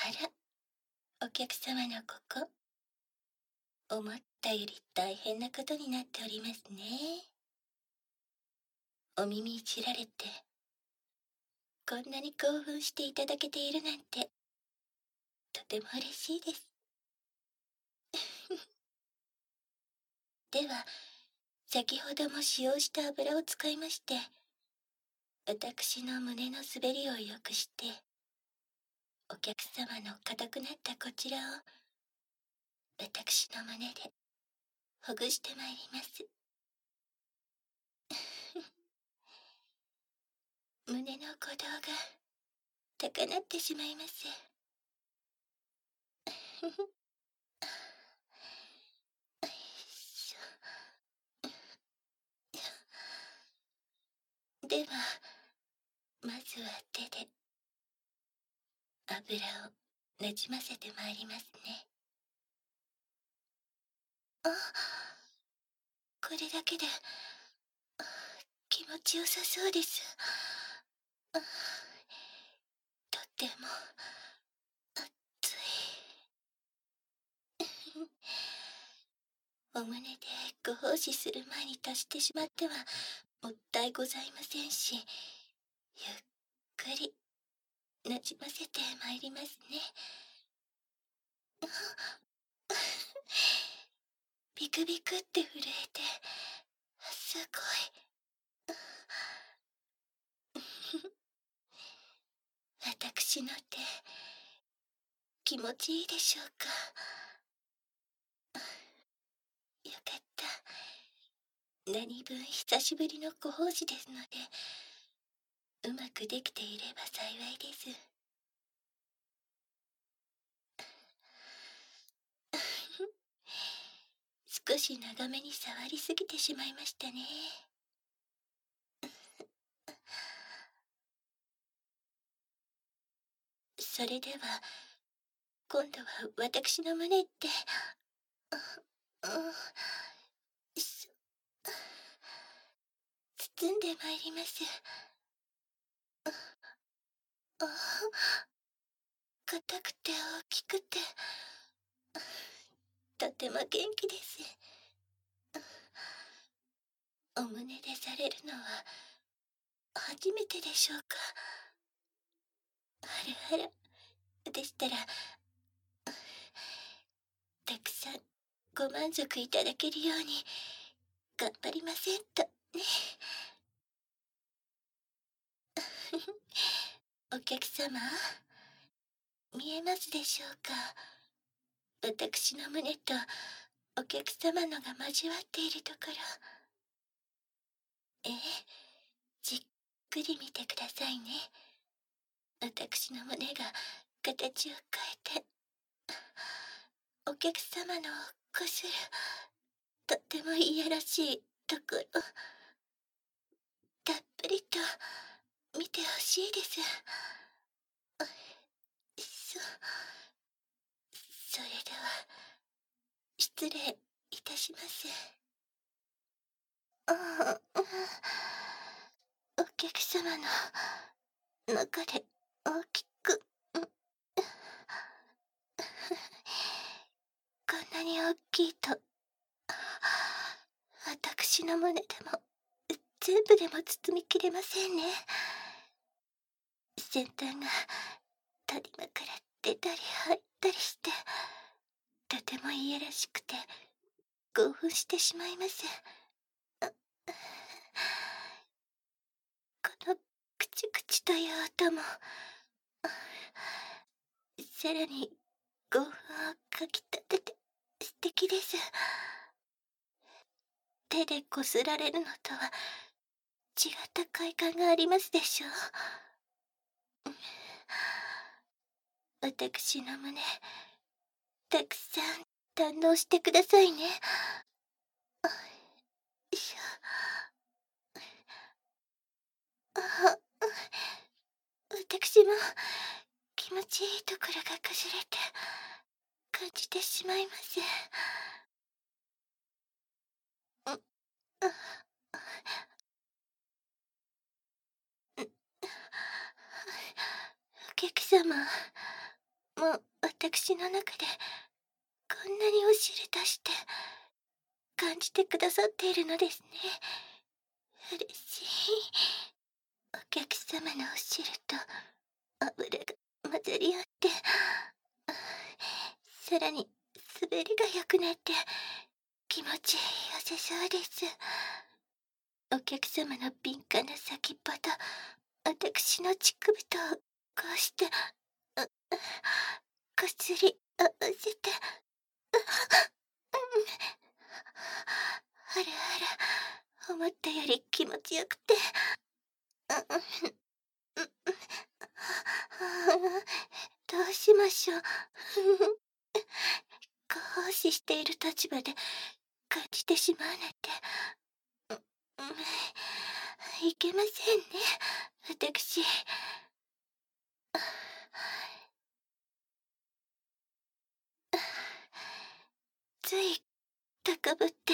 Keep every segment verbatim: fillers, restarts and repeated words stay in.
ら、お客様のここ、思ったより大変なことになっておりますね。お耳いじられて、こんなに興奮していただけているなんて、とても嬉しいです。では、先ほども使用した油を使いまして、私の胸の滑りを良くして、お客様の硬くなったこちらを、私の胸でほぐしてまいります。胸の鼓動が高鳴ってしまいます。では、まずは手で油をなじませてまいりますね。あ、これだけで気持ちよさそうです。あ、とっても熱い。お胸でご奉仕する前に足してしまってはもったいございませんし、ゆっくりなじませてまいりますね。ビクビクって震えて、すごい。私の手、気持ちいいでしょうか。よかった。何分久しぶりのご奉仕ですので、うまくできていれば幸いです。少し長めに触りすぎてしまいましたね。それでは、今度は私の胸って、うん、そ包んでまいります。あ、硬くて大きくて、とても元気です。お胸でされるのは初めてでしょうか。あらあら、でしたら、たくさんご満足いただけるように頑張りませんとね。お客様、見えますでしょうか。私の胸とお客様のが交わっているところ。ええ、じっくり見てくださいね。私の胸が形を変えて、お客様のこする、とってもいやらしいところ、たっぷりと見てほしいです。そ、それでは、失礼いたします。ああ、お客様の中で大きく、こんなに大きいと、私の胸でも、全部でも包みきれませんね。先端が谷間から出たり入ったりして、とてもいやらしくて、興奮してしまいます。このクチュクチュという音も、さらに興奮をかきたてて素敵です。手でこすられるのとは違った快感がありますでしょう。私の胸、たくさん堪能してくださいね。よいしょ。あ、私も気持ちいいところが崩れて感じてしまいます。ん、あ、お客様、 もう私の中でこんなにお汁出して感じてくださっているのですね。嬉しい。お客様のお汁と油が混ざり合って、さらに滑りが良くなって気持ちよさそうです。お客様の敏感な先っぽと私の乳首とこうしてこすり合わせて、あらあら、思ったより気持ちよくて、どうしましょう。奉仕している立場で感じてしまうなんて、いけませんね、私。つい高ぶって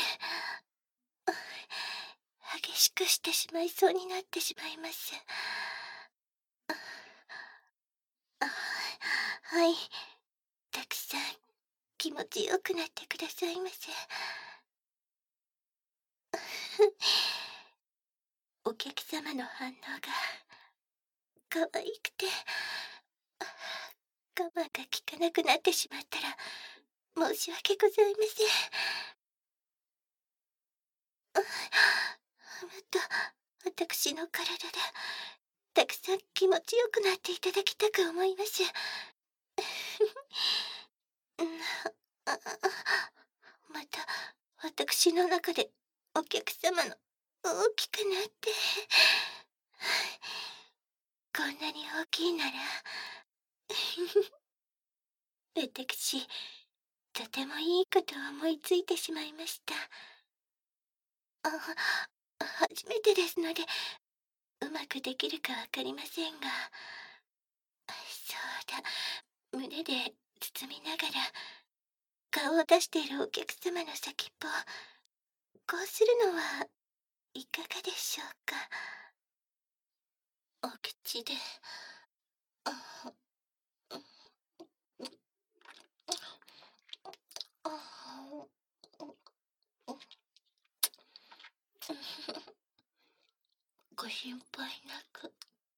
激しくしてしまいそうになってしまいます。はい、たくさん気持ちよくなってくださいませ。お客様の反応が可愛くて、我慢が効かなくなってしまったら申し訳ございません。また私の体でたくさん気持ちよくなっていただきたく思います。また私の中でお客様の大きくなってこんなに大きいなら私とてもいいことを思いついてしまいました。あ初めてですのでうまくできるかわかりませんが、そうだ、胸で包みながら顔を出しているお客様の先っぽをこうするのはいかがでしょうか。お口でああご心配なく。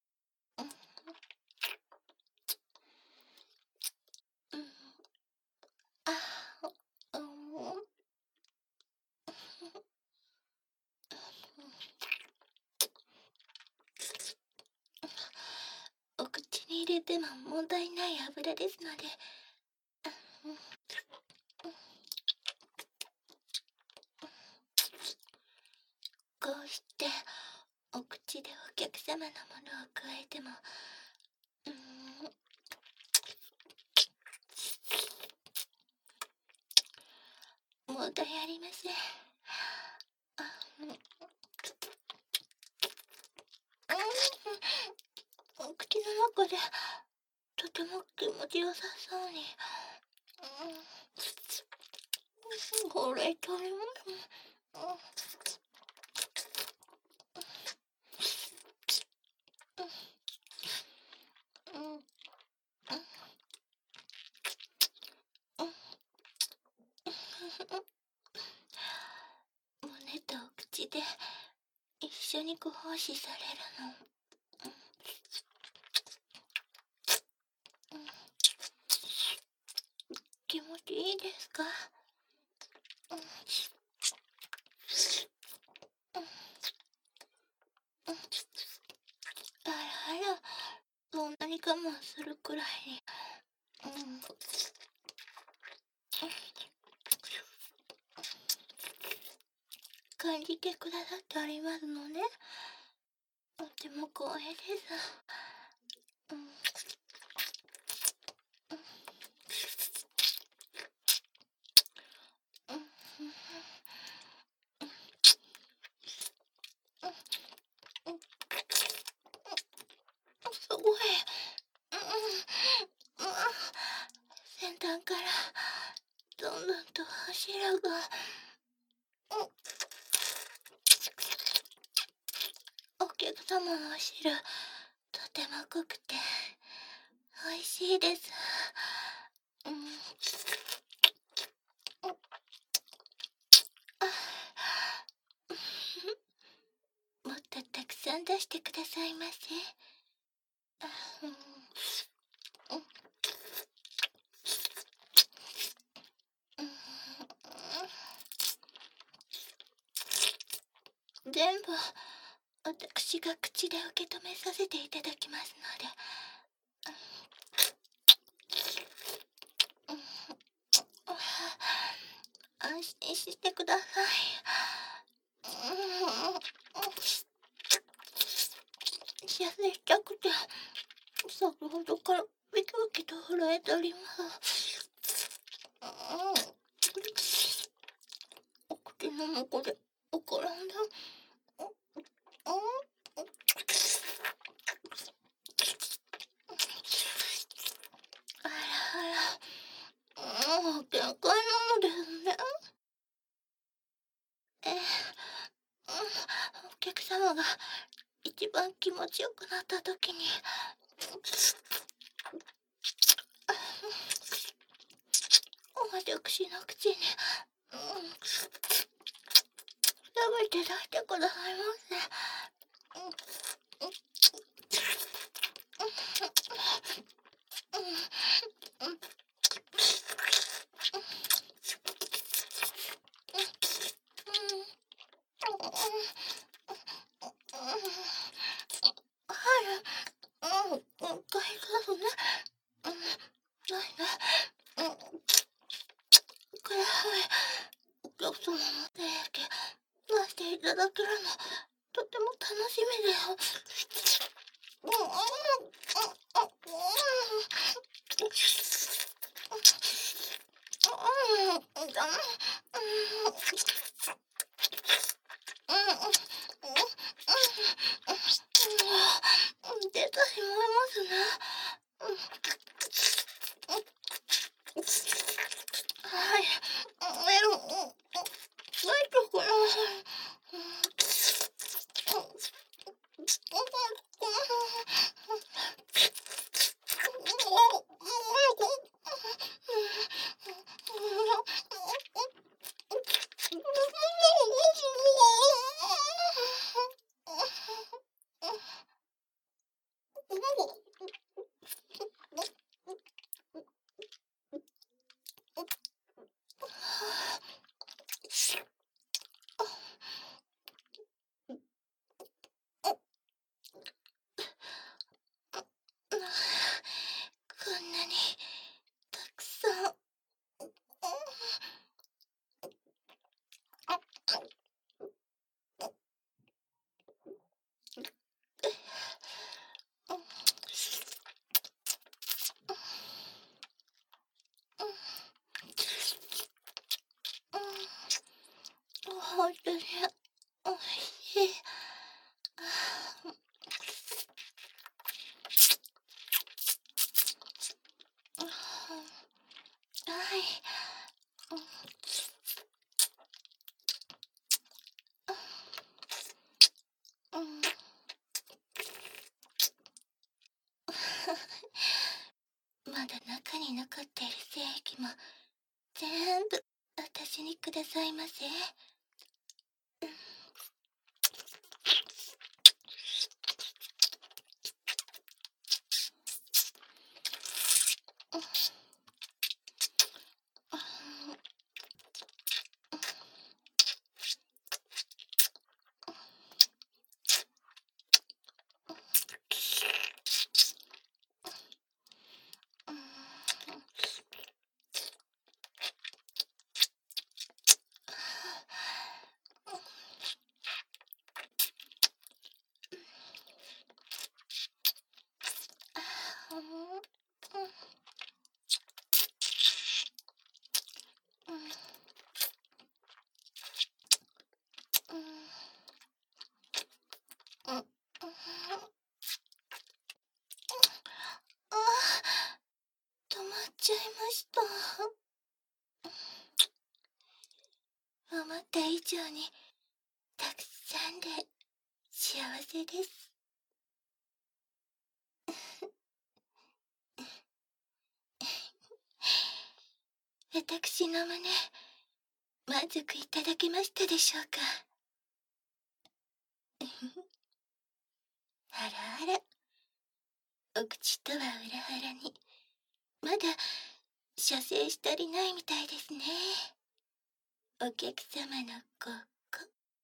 あうんお口に入れても問題ない油ですので、こうしてお口でお客様のものを加えても、うん、問題ありません。あうん、お口の中でとても気持ちよさそうに、うん、これとりも、うんうんうん胸とお口で一緒にご奉仕されるの、うん、気持ちいいですか。うん、うん、あらあら、そんなに我慢するくらいに、うん、感じてくださってありますのね。とても光栄です。うん、うん、すごい。うん、うん、先端からどんどんと柱が、うん、お客様の汁とても濃くて美味しいです。 してくださいませ。あうんうんうん全部私が口で受け止めさせていただきますので。安心してください。痩せたくて先ほどからビクビクと震えております。お口の中で膨らんだ。あらあら、もう限界なのですね。ええ、お客様が一番気持ちよくなった時に私の口に、うん、食べて出してくださいませ。うんうんうんはい、うん、うん、大丈夫ね。うん、ないね。うん、これはい、お客様の手焼き出していただけるの、とても楽しみだよ。うん、うん、うん、うん、うん、うん、うん、出たしまいますね。うん、はい。え、うん、うん、ないところ。うんこんなにたくさん。本当においしい。はい。うん。まだ中に残っている精液も全部私にくださいませ。止まっちゃいました。思った以上にたくさんで幸せです。私の胸、満足いただけましたでしょうか。 あらあら、お口とは裏腹に、まだ射精したりないみたいですね。お客様のここ。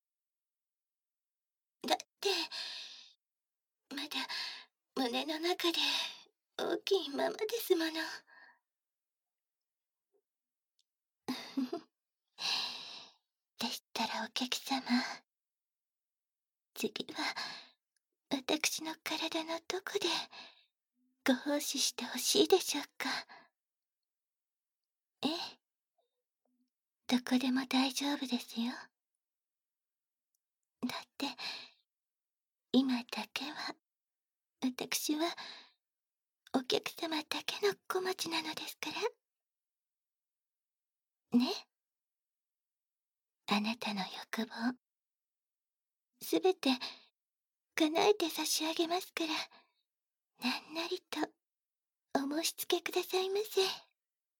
だって、まだ胸の中で大きいままですもの。でしたらお客様、次は私の体のどこでご奉仕してほしいでしょうか。ええ、どこでも大丈夫ですよ。だって今だけは私はお客様だけの小町なのですからね。あなたの欲望すべて叶えて差し上げますから、なんなりとお申し付けくださいませ。